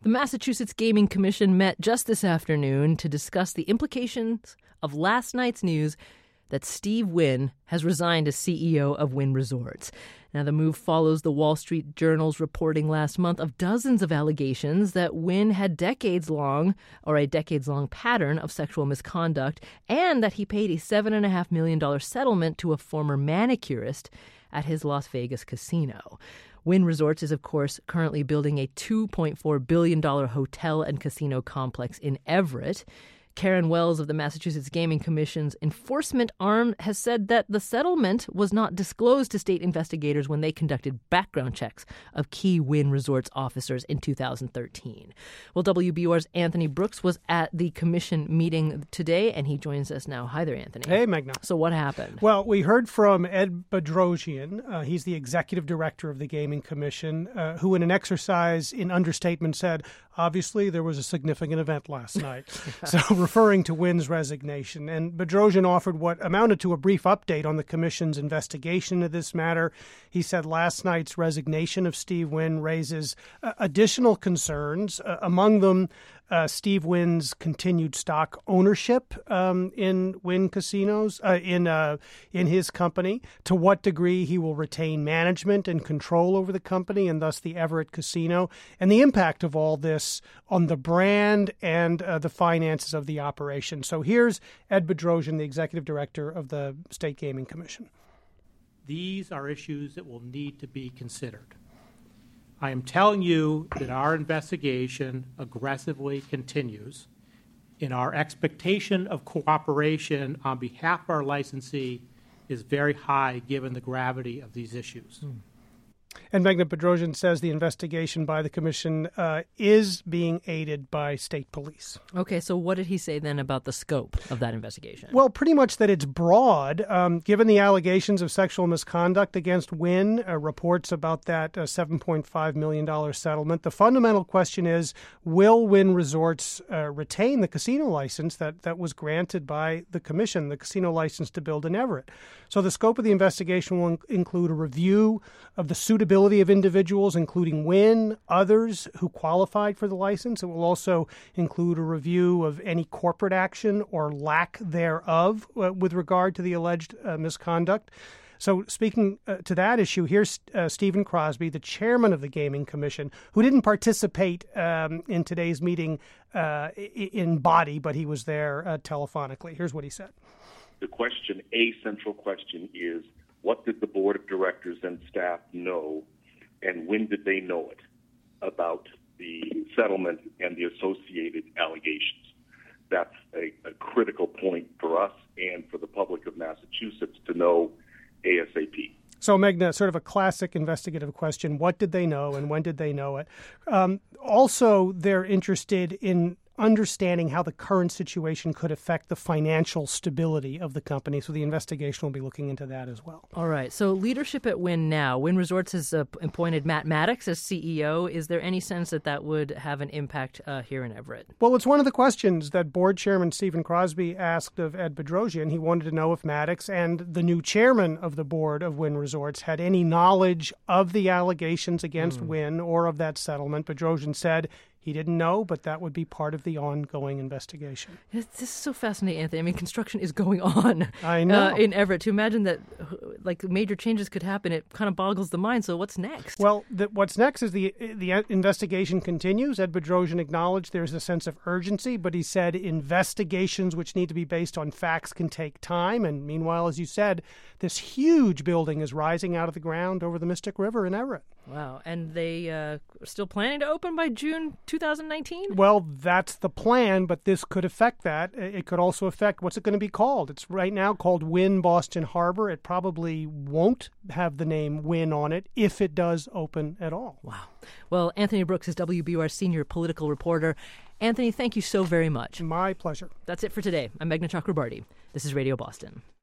The Massachusetts Gaming Commission met just this afternoon to discuss the implications of last night's news that Steve Wynn has resigned as CEO of Wynn Resorts. Now, the move follows the Wall Street Journal's reporting last month of dozens of allegations that Wynn had a decades-long pattern of sexual misconduct, and that he paid a $7.5 million settlement to a former manicurist at his Las Vegas casino. Wynn Resorts is, of course, currently building a $2.4 billion hotel and casino complex in Everett. Karen Wells of the Massachusetts Gaming Commission's enforcement arm has said that the settlement was not disclosed to state investigators when they conducted background checks of key Wynn Resorts officers in 2013. Well, WBUR's Anthony Brooks was at the commission meeting today, and he joins us now. Hi there, Anthony. Hey, Magna. So what happened? Well, we heard from Ed Bedrosian. He's the executive director of the Gaming Commission, who in an exercise in understatement said, obviously, there was a significant event last night. So referring to Wynn's resignation. And Bedrosian offered what amounted to a brief update on the commission's investigation of this matter. He said last night's resignation of Steve Wynn raises additional concerns, among them Steve Wynn's continued stock ownership in Wynn Casinos, in his company, to what degree he will retain management and control over the company and thus the Everett Casino, and the impact of all this on the brand and the finances of the operation. So here's Ed Bedrosian, the executive director of the State Gaming Commission. These are issues that will need to be considered. I am telling you that our investigation aggressively continues, and our expectation of cooperation on behalf of our licensee is very high given the gravity of these issues. And Magna Bedrosian says the investigation by the commission is being aided by state police. Okay, so what did he say then about the scope of that investigation? Well, pretty much that it's broad. Given the allegations of sexual misconduct against Wynn, reports about that $7.5 million settlement, the fundamental question is, will Wynn Resorts retain the casino license that was granted by the commission, the casino license to build in Everett? So the scope of the investigation will include a review of the suitability of individuals, including Wynn, others who qualified for the license. It will also include a review of any corporate action or lack thereof with regard to the alleged misconduct. So speaking to that issue, here's Stephen Crosby, the chairman of the Gaming Commission, who didn't participate in today's meeting in body, but he was there telephonically. Here's what he said. The question, a central question, is what did the board of directors and staff know, and when did they know it about the settlement and the associated allegations? That's a critical point for us and for the public of Massachusetts to know ASAP. So, Magna, sort of a classic investigative question. What did they know and when did they know it? Also, they're interested in understanding how the current situation could affect the financial stability of the company. So the investigation will be looking into that as well. All right. So leadership at Wynn now. Wynn Resorts has appointed Matt Maddox as CEO. Is there any sense that would have an impact here in Everett? Well, it's one of the questions that board chairman Stephen Crosby asked of Ed Bedrosian. He wanted to know if Maddox and the new chairman of the board of Wynn Resorts had any knowledge of the allegations against Wynn or of that settlement. Bedrosian said he didn't know, but that would be part of the ongoing investigation. This is so fascinating, Anthony. I mean, construction is going on I know. In Everett. To imagine that major changes could happen, it kind of boggles the mind. So what's next? Well, what's next is the investigation continues. Ed Bedrosian acknowledged there's a sense of urgency, but he said investigations which need to be based on facts can take time. And meanwhile, as you said, this huge building is rising out of the ground over the Mystic River in Everett. Wow. And they are still planning to open by June 2019? Well, that's the plan, but this could affect that. It could also affect what's it going to be called. It's right now called Wynn Boston Harbor. It probably won't have the name Wynn on it if it does open at all. Wow. Well, Anthony Brooks is WBUR senior political reporter. Anthony, thank you so very much. My pleasure. That's it for today. I'm Meghna Chakrabarti. This is Radio Boston.